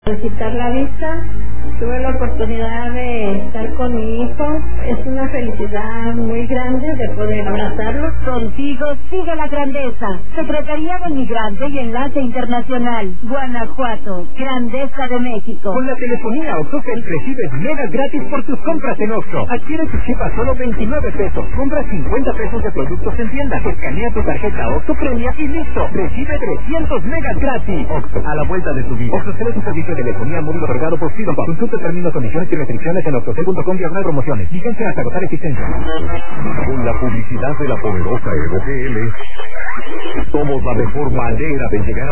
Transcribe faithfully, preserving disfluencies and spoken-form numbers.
Quitar la vista, tuve la oportunidad de estar con mi hijo, es una felicidad muy grande de poder abrazarlo. Contigo sigue la grandeza. Secretaría del Migrante y Enlace Internacional, Guanajuato, Grandeza de México. Con la telefonía OxxoCell recibes megas gratis por tus compras en Oxxo. Adquiere tu chip a solo veintinueve pesos, compra cincuenta pesos de productos en tienda, escanea tu tarjeta Oxxo Premia y listo, recibe trescientos megas gratis. Oxxo, a la vuelta de tu vida. OxxoCell es un servicio de telefonía móvil otorgado por Freedom Pop. Consulta términos, condiciones y restricciones en oxxocell punto com diagonal promociones. Vigencia hasta agotar existencia. Con la publicidad de la poderosa Evo G L, somos la mejor manera de llegar